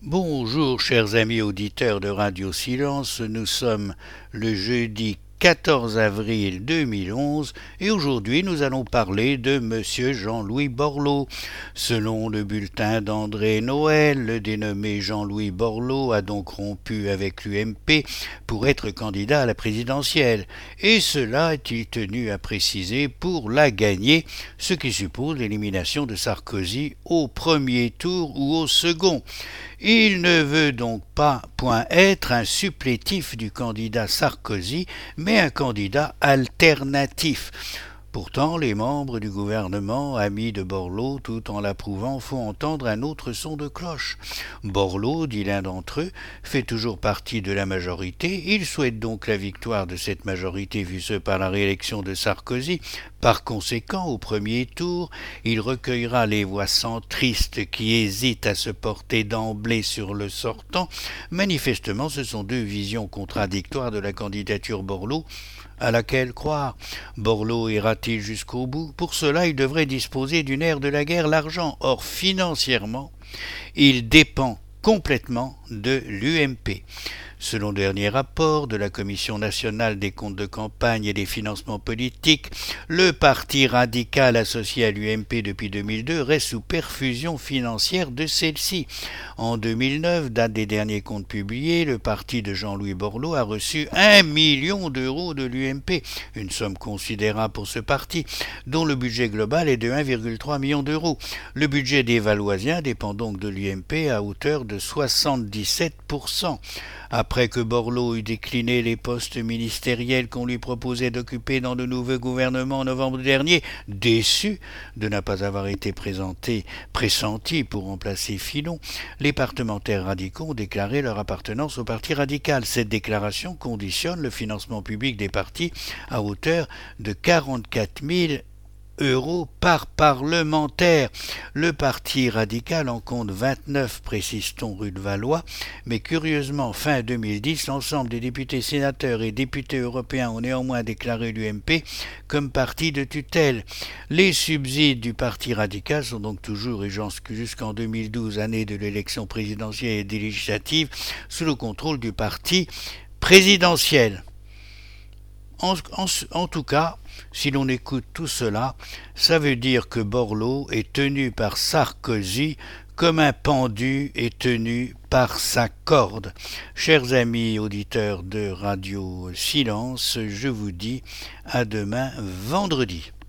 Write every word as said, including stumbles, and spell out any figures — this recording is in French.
Bonjour chers amis auditeurs de Radio Silence, nous sommes le jeudi quatorze avril deux mille onze et aujourd'hui nous allons parler de Monsieur Jean-Louis Borloo. Selon le bulletin d'André Noël, le dénommé Jean-Louis Borloo a donc rompu avec l'U M P pour être candidat à la présidentielle, et cela est-il tenu à préciser pour la gagner, ce qui suppose l'élimination de Sarkozy au premier tour ou au second. Il ne veut donc pas point être un supplétif du candidat Sarkozy, mais un candidat alternatif. Pourtant, les membres du gouvernement, amis de Borloo, tout en l'approuvant, font entendre un autre son de cloche. Borloo, dit l'un d'entre eux, fait toujours partie de la majorité. Il souhaite donc la victoire de cette majorité, vu ce par la réélection de Sarkozy. Par conséquent, au premier tour, il recueillera les voix centristes qui hésitent à se porter d'emblée sur le sortant. Manifestement, ce sont deux visions contradictoires de la candidature Borloo. À laquelle croire? Borloo ira-t-il jusqu'au bout? Pour cela, il devrait disposer du nerf de la guerre, l'argent. Or, financièrement, il dépend complètement de l'U M P. Selon le dernier rapport de la Commission nationale des comptes de campagne et des financements politiques, le parti radical associé à l'U M P depuis deux mille deux reste sous perfusion financière de celle-ci. En deux mille neuf, date des derniers comptes publiés, le parti de Jean-Louis Borloo a reçu un million d'euros de l'U M P, une somme considérable pour ce parti, dont le budget global est de un virgule trois million d'euros. Le budget des Valoisiens dépend donc de l'U M P à hauteur de soixante-dix-sept pour cent. Après que Borloo eut décliné les postes ministériels qu'on lui proposait d'occuper dans le nouveau gouvernement en novembre dernier, déçu de ne pas avoir été présenté, pressenti pour remplacer Fillon, les parlementaires radicaux ont déclaré leur appartenance au Parti radical. Cette déclaration conditionne le financement public des partis à hauteur de quarante-quatre mille euros par parlementaire. Le Parti radical en compte vingt-neuf, précise-t-on, rue de Valois, mais curieusement, fin deux mille dix, l'ensemble des députés sénateurs et députés européens ont néanmoins déclaré l'U M P comme parti de tutelle. Les subsides du Parti radical sont donc toujours, et jusqu'en deux mille douze, année de l'élection présidentielle et des législatives, sous le contrôle du Parti présidentiel. En, en, en tout cas, si l'on écoute tout cela, ça veut dire que Borloo est tenu par Sarkozy comme un pendu est tenu par sa corde. Chers amis auditeurs de Radio Silence, je vous dis à demain vendredi.